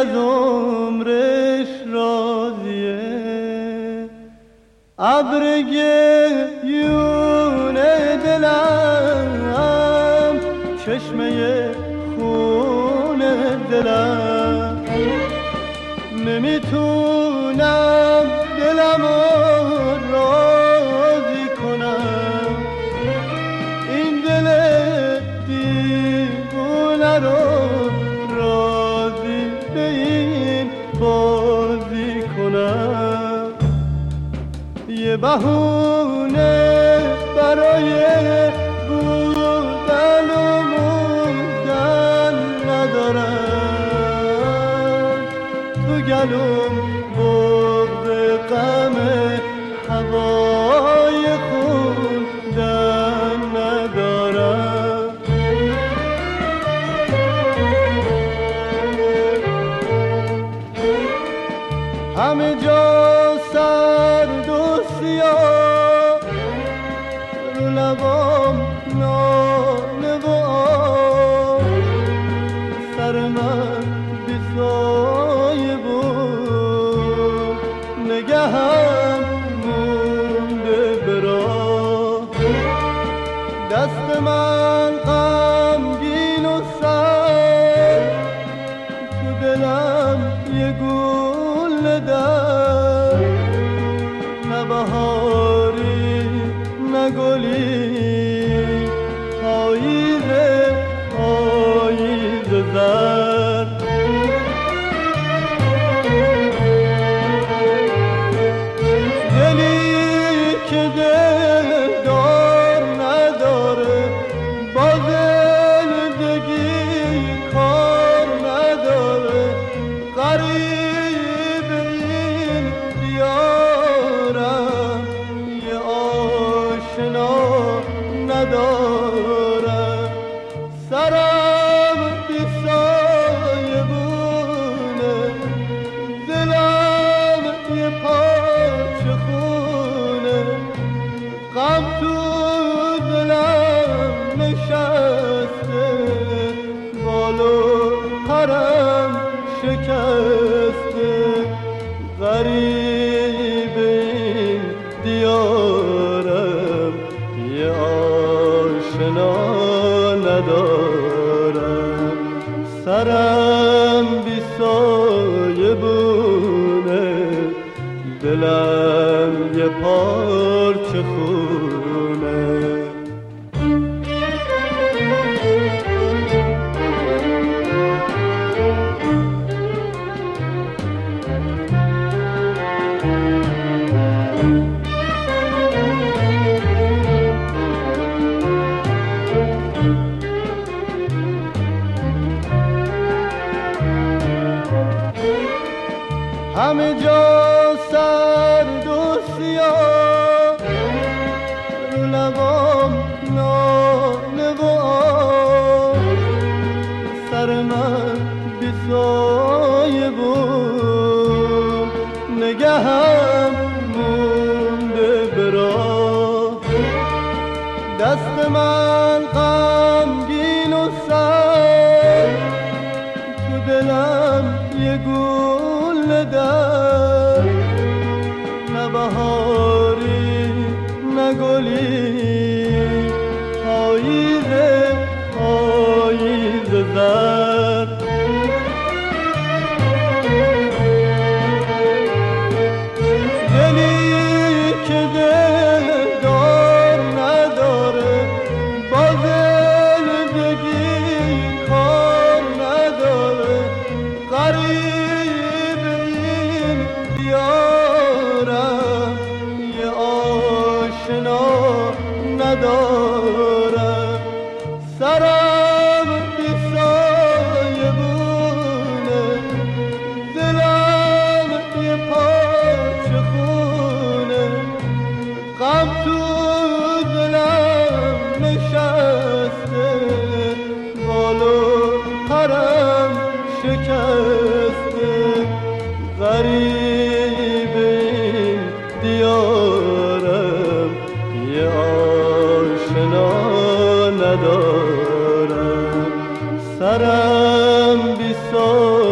از عمرش راضیه، ابر گریون دلم، چشمه خون دلم، نمیتونم دلمو راضی کنم، این دل دیوونه رو راضی به این بازی کنم. یه بهونه برای بودن و موندن ندارم، تو گلوم بغض غم هوای خوندن ندارم. همه جا سرد و سیاه، رو لبام ناله و آه، سر من بی سایه بود، نگهم مونده به راه، دست من غمگین و سر، تو دلم یه گل در، نه بهاری نه گلی، پاییزه پاییزه زرد. دلی که دلدار نداره، با زندگی کار نداره، غریب این دیارم، یه آشنا ندارم، سرم بی سایه بونه، دلم یه پارچه خونه، غم تو دلم نشسته، بال و پرم شکسته، غریب این دیارم، یه آشنا ندارم، سرم بی سایه بونه، دلم یه پارچه خونه. همه جا سرد و سیاه، رو لبام ناله و آه، سر من بی سایه بود، نگهم مونده به راه، دست من غمگین و سر، تو دلم یه گل در، نه بهاری نه گلی، پاییزه پاییزه زرد. دلی که دلدار نداره، با زندگی کار نداره، غریب این دیارم، یه آشنا ندارم، سرم بی سایه بونه، دلم یه پارچه خونه، غم تو دلم نشسته، بال و پرم شکسته، غریب این دیارم، یه آشنا ندارم، سرم بی سایه